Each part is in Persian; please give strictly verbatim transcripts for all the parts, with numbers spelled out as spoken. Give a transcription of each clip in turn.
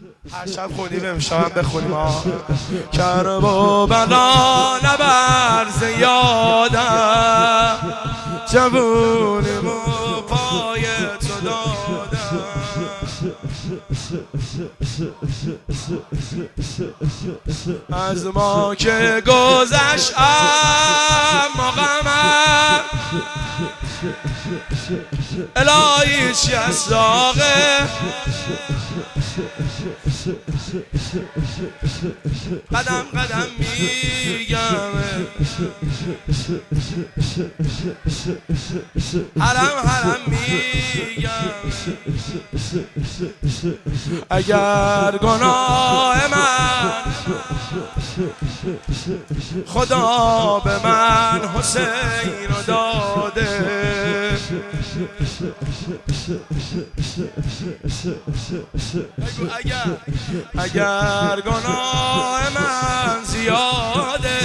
هر شب خونیم امشب هم بخونیم ها. کرب و بلا نبرز یادم، جوونیم و پای تو دادم. از ما که گذشت اما غمم، الهی چی از داغه. قدم قدم میگم، حرم حرم میگم. اگر گناه من خدا به من حسین رو داده، اگر اگر گناه من زیاده،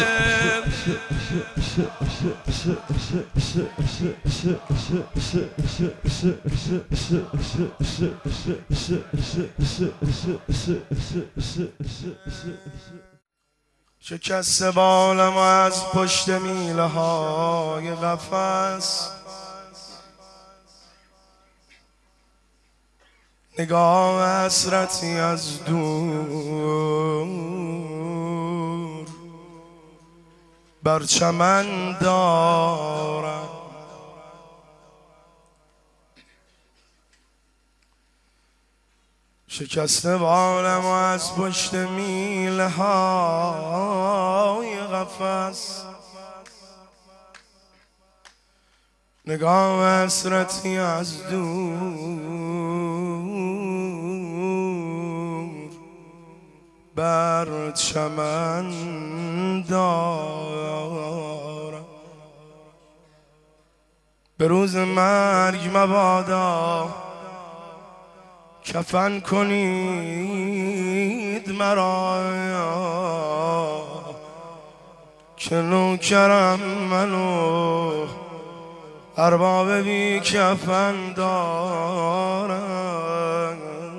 شکست بالم از پشت میله های قفس، نگاه حسرتی از دور بر چمن دارم. شکست بالم از پشت میله های قفس، نگاه حسرتی از دور بر چمن دارم. به روز مرگ مبادا کفن کنید مرا، که نوکرم منو ارباب بی کفن دارم.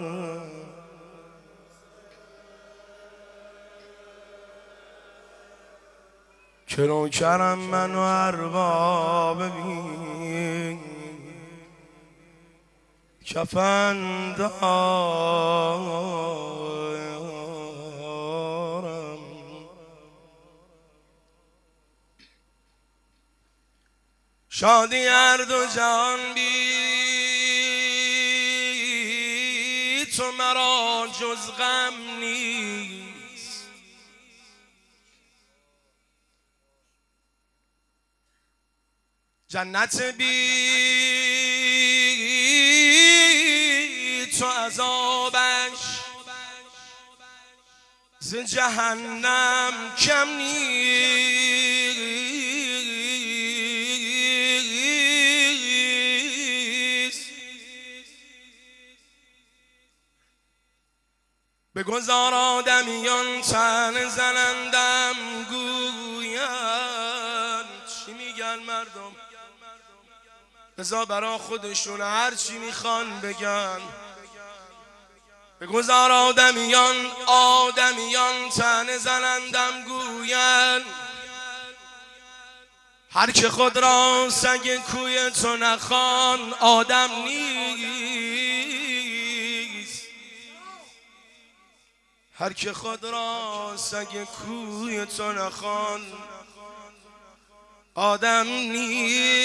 که نوکرم منو ارباب بی کفن دارم. شادی هر دو جهان بی تو مرا جز غم نیست. جنت بی تو عذابش ز جهنم کم نیست. بگذار آدمیان تن زنندم گویند چی میگن مردم، بذار برا خودشون هر چی میخوان بگن. بگذار آدمیان آدمیان تن زنندم گویند، هر که خود را سگ کوی تو نخوان آدم نیست. هر که خود را سگ کوی تو نخوان آدم نیست.